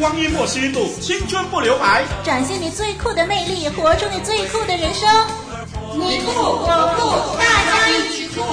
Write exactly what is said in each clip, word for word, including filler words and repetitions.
光阴不虚度，青春不留白， 展现你最酷的魅力，活出你最酷的人生。 你酷我酷，大家一起酷。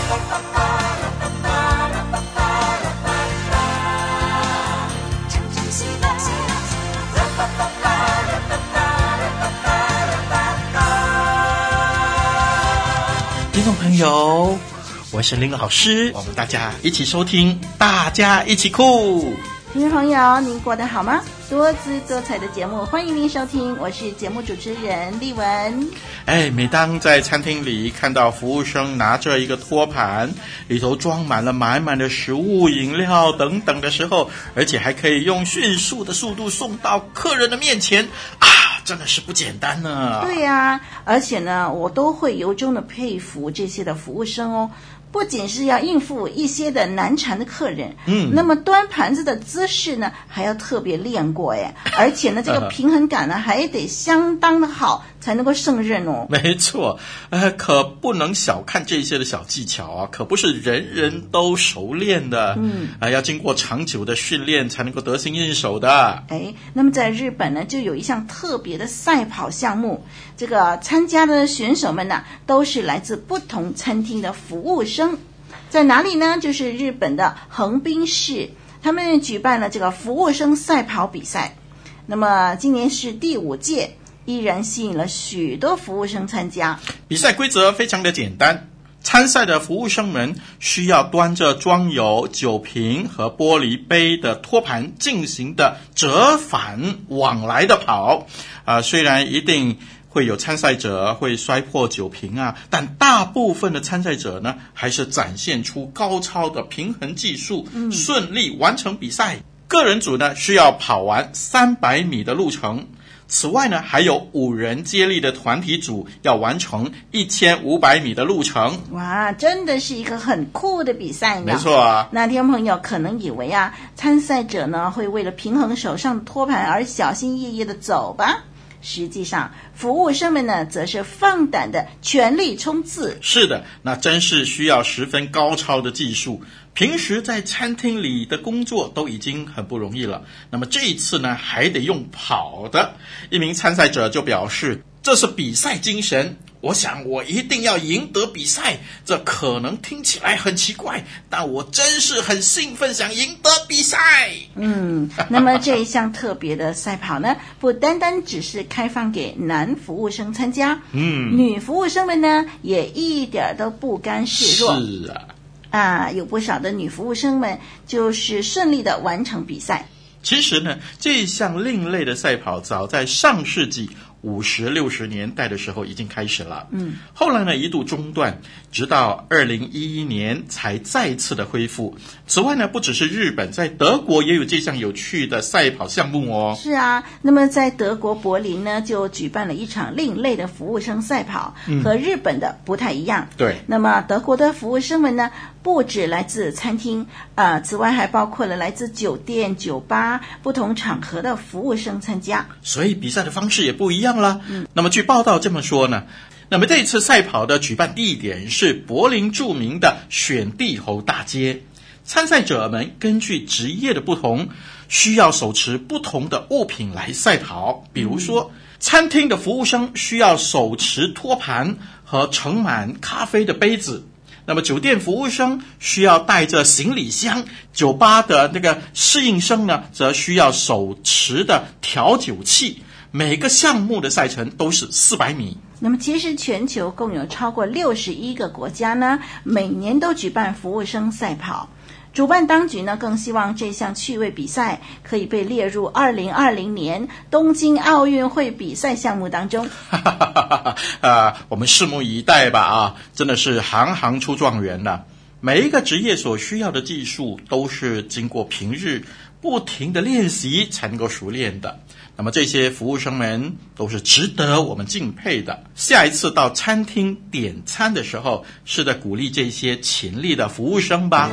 听众朋友，我是林老师，我们大家一起收听，大家一起酷。 听众朋友，您过得好吗？多姿多彩的节目，欢迎您收听，我是节目主持人丽文。 哎，每当在餐厅里看到服务生拿着一个托盘，里头装满了满满的食物、饮料等等的时候，而且还可以用迅速的速度送到客人的面前啊，真的是不简单呢。 对呀、啊，而且呢，我都会由衷的佩服这些的服务生哦。不仅是要应付一些的难缠的客人，嗯，那么端盘子的姿势呢，还要特别练过哎，而且呢，这个平衡感呢，还得相当的好，才能够胜任哦。 没错，呃，可不能小看这些的小技巧啊，可不是人人都熟练的，嗯，啊、呃，要经过长久的训练才能够得心应手的。 哎，那么在日本呢，就有一项特别的赛跑项目，这个参加的选手们呢，都是来自不同餐厅的服务生。在哪里呢？就是日本的横滨市，他们举办了这个服务生赛跑比赛。那么今年是第五届，依然吸引了许多服务生参加。 比赛规则非常的简单，参赛的服务生们需要端着装有酒瓶和玻璃杯的托盘进行的折返往来的跑。啊、呃，虽然一定会有参赛者会摔破酒瓶啊，但大部分的参赛者呢，还是展现出高超的平衡技术，嗯、顺利完成比赛。个人组呢，需要跑完三百米的路程。此外呢，还有五人接力的团体组要完成一千五百米的路程。 哇，真的是一个很酷的比赛呢。 没错啊。 那听众朋友可能以为啊，参赛者呢会为了平衡手上的托盘而小心翼翼的走吧。实际上，服务生们呢，则是放胆的全力冲刺。 是的，那真是需要十分高超的技术。平时在餐厅里的工作都已经很不容易了，那么这一次呢，还得用跑的。一名参赛者就表示，这是比赛精神。我想我一定要赢得比赛，这可能听起来很奇怪，但我真是很兴奋，想赢得比赛。 嗯，那么这一项特别的赛跑呢，不单单只是开放给男服务生参加，嗯，女服务生们呢也一点都不甘示弱。 是啊， 啊，有不少的女服务生们就是顺利的完成比赛。 其实呢，这项另类的赛跑早在上世纪五十六十年代的时候已经开始了，嗯，后来呢一度中断，直到二零一一年才再次的恢复。此外呢，不只是日本，在德国也有这项有趣的赛跑项目哦。 是啊，那么在德国柏林呢，就举办了一场另类的服务生赛跑，嗯、和日本的不太一样。 对， 那么德国的服务生们呢，不止来自餐厅，呃，此外还包括了来自酒店、酒吧不同场合的服务生参加， 所以比赛的方式也不一样了。嗯，那么据报道这么说呢，那么这次赛跑的举办地点是柏林著名的选帝侯大街。参赛者们根据职业的不同，需要手持不同的物品来赛跑。比如说，嗯、餐厅的服务生需要手持托盘和盛满咖啡的杯子。那么酒店服务生需要带着行李箱，酒吧的那个侍应生呢，则需要手持的调酒器。每个项目的赛程都是四百米。 那么其实全球共有超过六十一个国家呢，每年都举办服务生赛跑。主办当局呢，更希望这项趣味比赛可以被列入二零二零年东京奥运会比赛项目当中。 啊，我们拭目以待吧啊！真的是行行出状元了。每一个职业所需要的技术都是经过平日不停的练习才能够熟练的。那么这些服务生们都是值得我们敬佩的。下一次到餐厅点餐的时候，试着鼓励这些勤力的服务生吧。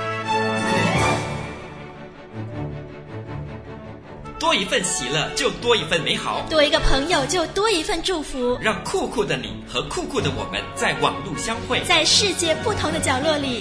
多一份喜乐，就多一份美好； 多一个朋友，就多一份祝福。 让酷酷的你和酷酷的我们在网路相会， 在世界不同的角落里大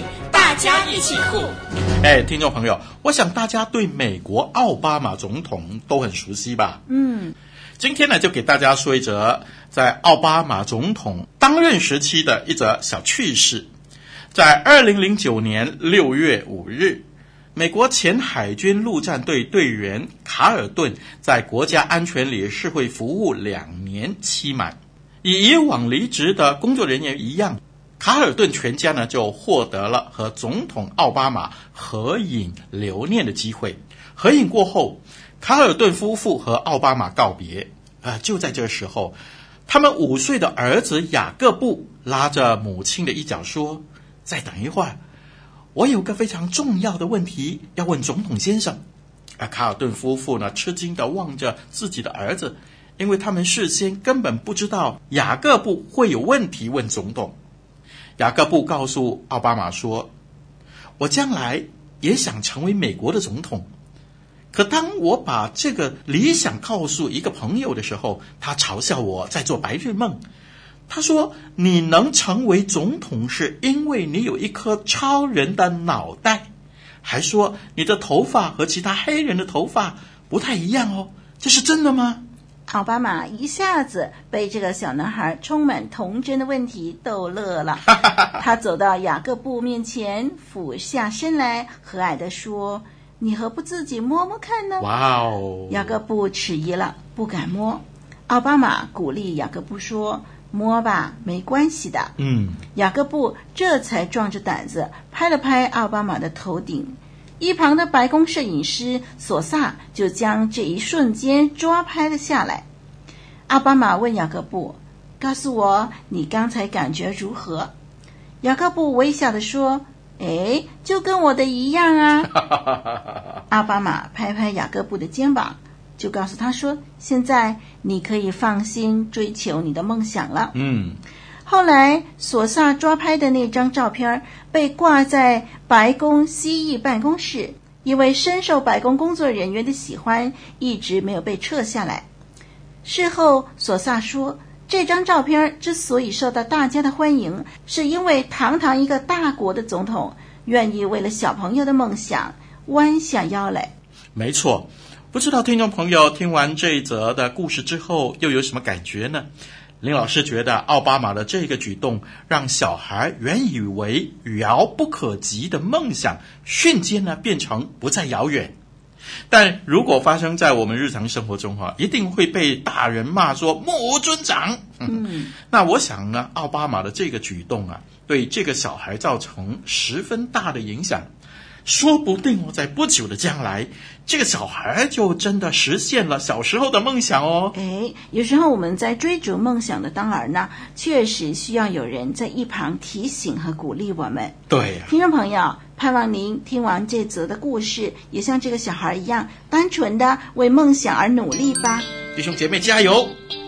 大家一起酷。 哎，听众朋友，我想大家对美国奥巴马总统都很熟悉吧？ 嗯， 今天呢，就给大家说一则在奥巴马总统当任时期的一则小趣事。在二零零九年六月五日，美国前海军陆战队队员卡尔顿在国家安全理事会服务两年期满。以以往离职的工作人员一样，卡尔顿全家呢就获得了和总统奥巴马合影留念的机会。合影过后，卡尔顿夫妇和奥巴马告别。呃，就在这时候，他们五岁的儿子雅各布拉着母亲的衣角说：“再等一会儿，我有个非常重要的问题要问总统先生。”而卡尔顿夫妇呢，吃惊地望着自己的儿子，因为他们事先根本不知道雅各布会有问题问总统。雅各布告诉奥巴马说：“我将来也想成为美国的总统，可当我把这个理想告诉一个朋友的时候，他嘲笑我在做白日梦。他说，你能成为总统是因为你有一颗超人的脑袋，还说你的头发和其他黑人的头发不太一样哦，这是真的吗？” 奥巴马一下子被这个小男孩充满童真的问题逗乐了。他走到雅各布面前，俯下身来，和蔼地说：“你何不自己摸摸看呢？” 哇哦！ 雅各布迟疑了，不敢摸。奥巴马鼓励雅各布说：“摸吧，没关系的。” 嗯， 雅各布这才壮着胆子拍了拍奥巴马的头顶。一旁的白宫摄影师索萨就将这一瞬间抓拍了下来。奥巴马问雅各布：“告诉我，你刚才感觉如何？”雅各布微笑地说：“哎，就跟我的一样啊。”奥巴马拍拍雅各布的肩膀，就告诉他说：“现在你可以放心追求你的梦想了。” 嗯。 后来索萨抓拍的那张照片被挂在白宫西翼办公室，因为深受白宫工作人员的喜欢，一直没有被撤下来。事后索萨说，这张照片之所以受到大家的欢迎，是因为堂堂一个大国的总统愿意为了小朋友的梦想弯下腰来。 没错，不知道听众朋友听完这一则的故事之后又有什么感觉呢？林老师觉得奥巴马的这个举动让小孩原以为遥不可及的梦想瞬间呢变成不再遥远。但如果发生在我们日常生活中啊，一定会被大人骂说目无尊长。嗯，那我想呢，奥巴马的这个举动啊，对这个小孩造成十分大的影响。说不定在不久的将来，这个小孩就真的实现了小时候的梦想哦。 哎，有时候我们在追逐梦想的当儿呢，确实需要有人在一旁提醒和鼓励我们。 对呀、啊， 听众朋友，盼望您听完这则的故事，也像这个小孩一样，单纯的为梦想而努力吧。 弟兄姐妹加油！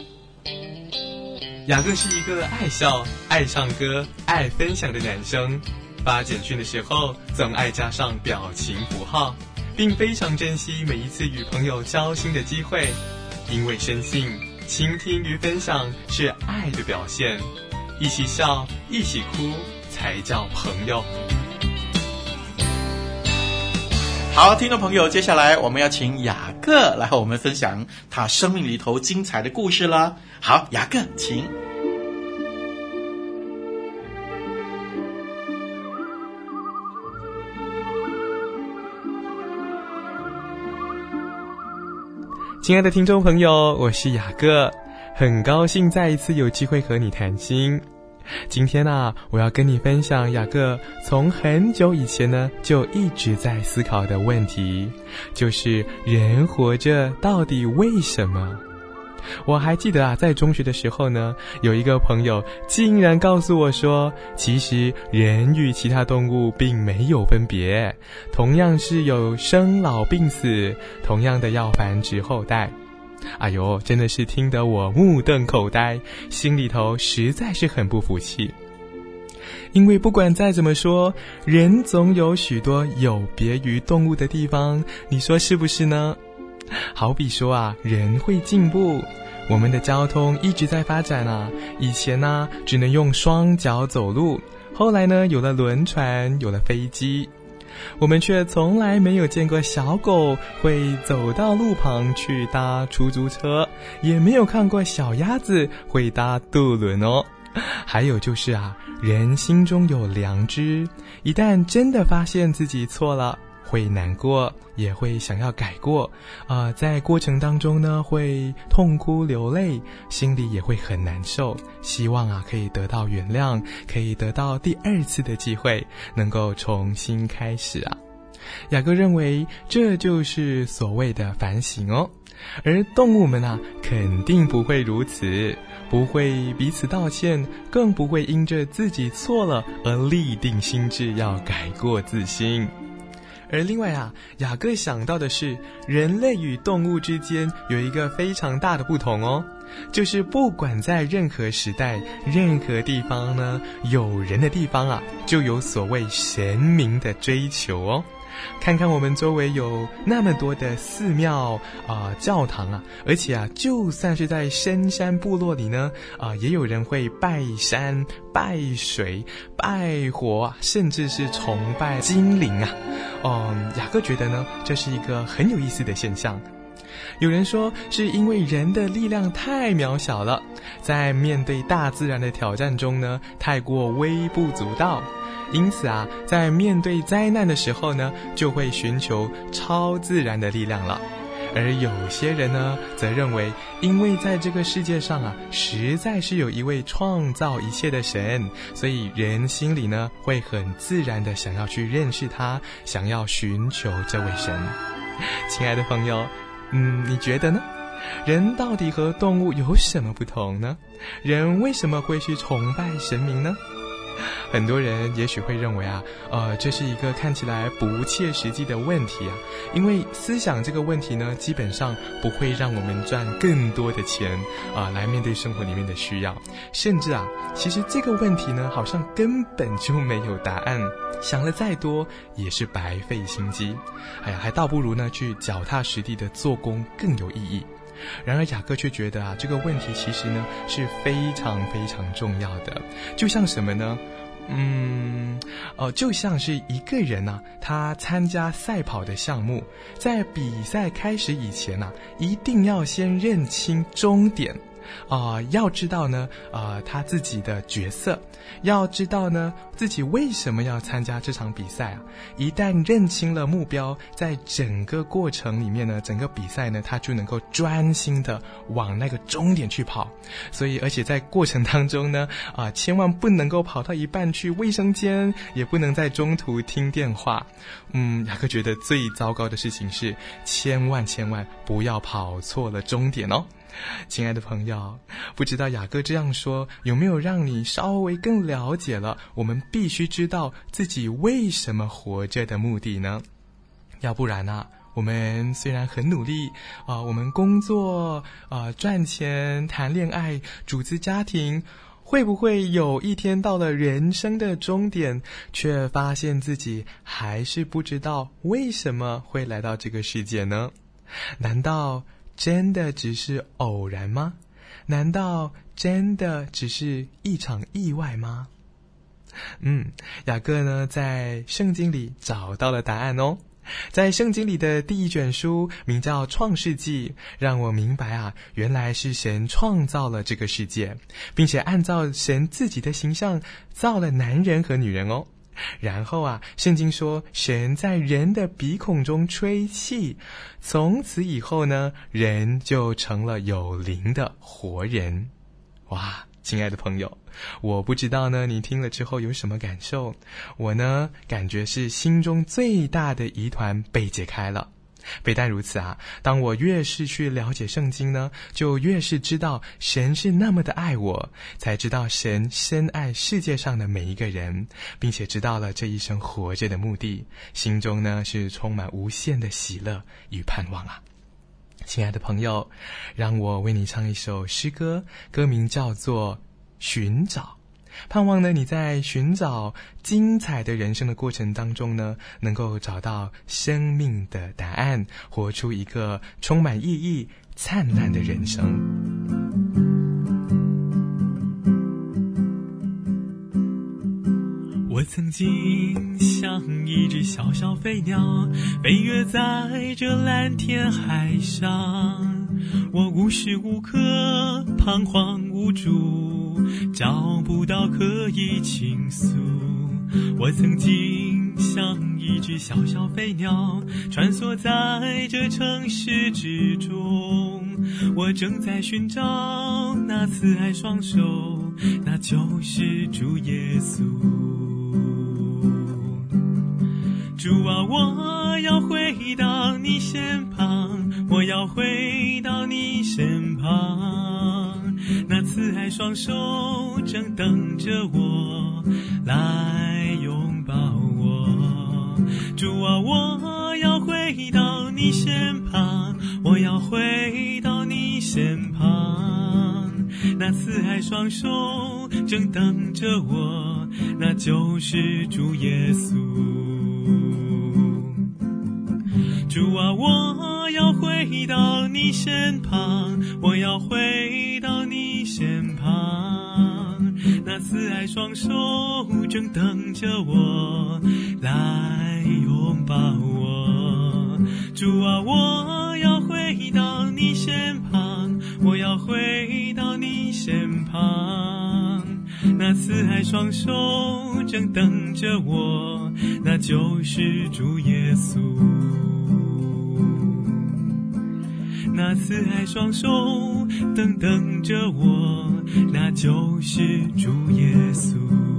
雅各是一个爱笑、爱唱歌、爱分享的男生。发简讯的时候总爱加上表情符号，并非常珍惜每一次与朋友交心的机会，因为深信倾听与分享是爱的表现，一起笑一起哭才叫朋友。 好，听众朋友，接下来我们要请雅各来和我们分享他生命里头精彩的故事了。好，雅各请。 亲爱的听众朋友，我是雅各，很高兴再一次有机会和你谈心。今天啊，我要跟你分享雅各从很久以前呢就一直在思考的问题，就是人活着到底为什么？我还记得啊，在中学的时候呢，有一个朋友竟然告诉我说，其实人与其他动物并没有分别，同样是有生老病死，同样的要繁殖后代。哎呦，真的是听得我目瞪口呆，心里头实在是很不服气。因为不管再怎么说，人总有许多有别于动物的地方，你说是不是呢？好比说啊，人会进步，我们的交通一直在发展啊。以前呢、啊，只能用双脚走路， 后来呢，有了轮船，有了飞机，我们却从来没有见过小狗会走到路旁去搭出租车，也没有看过小鸭子会搭渡轮哦。还有就是啊，人心中有良知，一旦真的发现自己错了，会难过，也会想要改过，啊、呃，在过程当中呢，会痛哭流泪，心里也会很难受，希望啊可以得到原谅，可以得到第二次的机会，能够重新开始啊。雅各认为这就是所谓的反省哦，而动物们啊，肯定不会如此，不会彼此道歉，更不会因着自己错了而立定心志要改过自新。而另外啊，雅各想到的是，人类与动物之间有一个非常大的不同哦，就是不管在任何时代、任何地方呢，有人的地方啊，就有所谓神明的追求哦。看看我们周围有那么多的寺庙啊、呃、教堂啊，而且啊，就算是在深山部落里呢，啊、呃，也有人会拜山、拜水、拜火，甚至是崇拜精灵啊。嗯，雅各觉得呢，这是一个很有意思的现象。有人说是因为人的力量太渺小了，在面对大自然的挑战中呢，太过微不足道。因此啊，在面对灾难的时候呢，就会寻求超自然的力量了。而有些人呢，则认为，因为在这个世界上啊，实在是有一位创造一切的神，所以人心里呢，会很自然的想要去认识他，想要寻求这位神。亲爱的朋友，嗯，你觉得呢？人到底和动物有什么不同呢？人为什么会去崇拜神明呢？很多人也许会认为啊，呃，这是一个看起来不切实际的问题啊，因为思想这个问题呢，基本上不会让我们赚更多的钱啊、呃，来面对生活里面的需要，甚至啊，其实这个问题呢，好像根本就没有答案，想了再多也是白费心机，哎呀，还倒不如呢去脚踏实地的做工更有意义。然而雅各却觉得啊，这个问题其实呢是非常非常重要的，就像什么呢？嗯，呃，就像是一个人啊，他参加赛跑的项目，在比赛开始以前啊，一定要先认清终点。啊、呃，要知道呢，呃，他自己的角色，要知道呢，自己为什么要参加这场比赛啊？一旦认清了目标，在整个过程里面呢，整个比赛呢，他就能够专心的往那个终点去跑。所以，而且在过程当中呢，啊、呃，千万不能够跑到一半去卫生间，也不能在中途听电话。嗯，雅各觉得最糟糕的事情是，千万千万不要跑错了终点哦。亲爱的朋友，不知道雅各这样说有没有让你稍微更了解了我们必须知道自己为什么活着的目的呢？要不然啊，我们虽然很努力啊、呃，我们工作啊、呃、赚钱、谈恋爱、组织家庭，会不会有一天到了人生的终点，却发现自己还是不知道为什么会来到这个世界呢？难道真的只是偶然吗？难道真的只是一场意外吗？嗯，雅各呢，在圣经里找到了答案哦。在圣经里的第一卷书名叫创世纪，让我明白啊，原来是神创造了这个世界，并且按照神自己的形象造了男人和女人哦。然后啊，圣经说神在人的鼻孔中吹气，从此以后呢，人就成了有灵的活人。哇，亲爱的朋友，我不知道呢你听了之后有什么感受，我呢感觉是心中最大的疑团被解开了。非但如此啊，当我越是去了解圣经呢，就越是知道神是那么的爱我，才知道神深爱世界上的每一个人，并且知道了这一生活着的目的，心中呢是充满无限的喜乐与盼望啊。亲爱的朋友，让我为你唱一首诗歌，歌名叫做《寻找》。盼望呢，你在寻找精彩的人生的过程当中呢，能够找到生命的答案，活出一个充满意义、灿烂的人生。 曾经像一只小小飞鸟，飞跃在这蓝天海上，我无时无刻彷徨无助，找不到可以倾诉。我曾经像一只小小飞鸟，穿梭在这城市之中，我正在寻找那慈爱双手，那就是主耶稣。主啊，我要回到你身旁，我要回到你身旁，那慈爱双手正等着我来拥抱我。主啊，我要回到你身旁，我要回到你身旁，那慈爱双手正等着我，那就是主耶稣。主啊，我要回到你身旁，我要回到你身旁，那慈爱双手正等着我来拥抱我。主啊，我要回到你身旁，我要回到你身旁，那慈爱双手正等着我，那就是主耶稣。那慈爱双手等等着我，那就是主耶稣。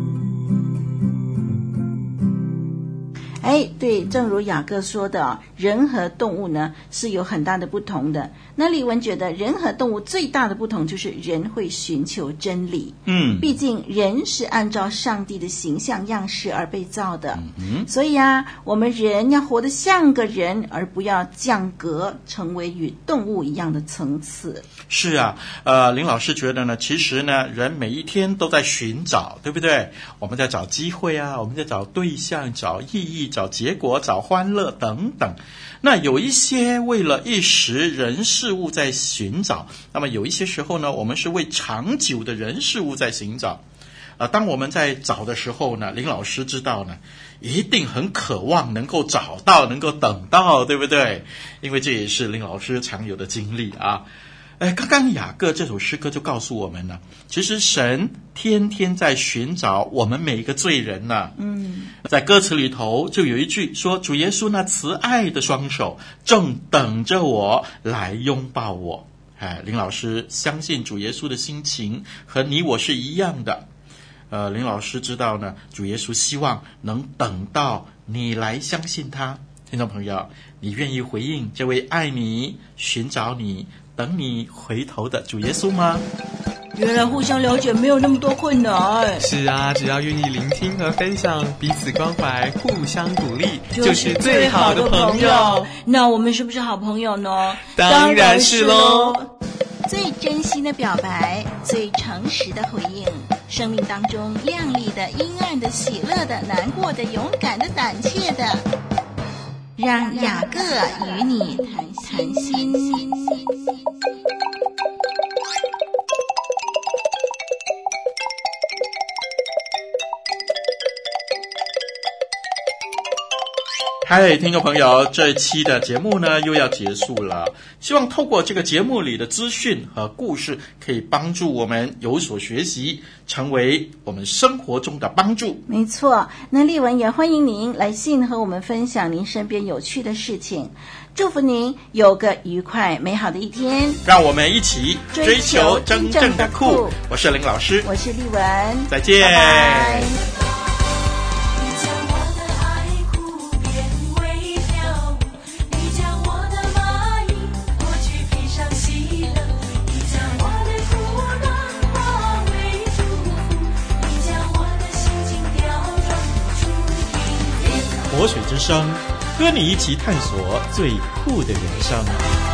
哎，对，正如雅各说的，人和动物呢是有很大的不同的。那丽文觉得人和动物最大的不同就是人会寻求真理。 嗯， 毕竟人是按照上帝的形象样式而被造的。 嗯， 所以啊，我们人要活得像个人，而不要降格成为与动物一样的层次。 是啊，呃，林老师觉得呢，其实呢，人每一天都在寻找，对不对？我们在找机会啊，我们在找对象，找意义，找结果，找欢乐等等。那有一些为了一时人事物在寻找，那么有一些时候呢，我们是为长久的人事物在寻找。呃，当我们在找的时候呢，林老师知道呢，一定很渴望能够找到，能够等到，对不对？因为这也是林老师常有的经历啊。哎，刚刚雅各这首诗歌就告诉我们了，其实神天天在寻找我们每一个罪人呢、啊。嗯，在歌词里头就有一句说，主耶稣那慈爱的双手正等着我来拥抱我。哎，林老师相信主耶稣的心情和你我是一样的。呃，林老师知道呢，主耶稣希望能等到你来相信他。听众朋友，你愿意回应这位爱你、寻找你、等你回头的主耶稣吗？ 原来互相了解没有那么多困难。 是啊，只要愿意聆听和分享，彼此关怀，互相鼓励， 就是最好的朋友。那我们是不是好朋友呢？ 当然是咯。 最真心的表白，最诚实的回应，生命当中亮丽的、阴暗的、喜乐的、难过的、勇敢的、胆怯的，让雅各与你谈心。 嗨，听众朋友，这一期的节目呢又要结束了。希望透过这个节目里的资讯和故事，可以帮助我们有所学习，成为我们生活中的帮助。 没错，那丽文也欢迎您来信和我们分享您身边有趣的事情。祝福您有个愉快美好的一天。 让我们一起追求真正的酷。我是林老师， 我是丽文， 再见， 拜拜。 活水之声，和你一起探索最酷的人生。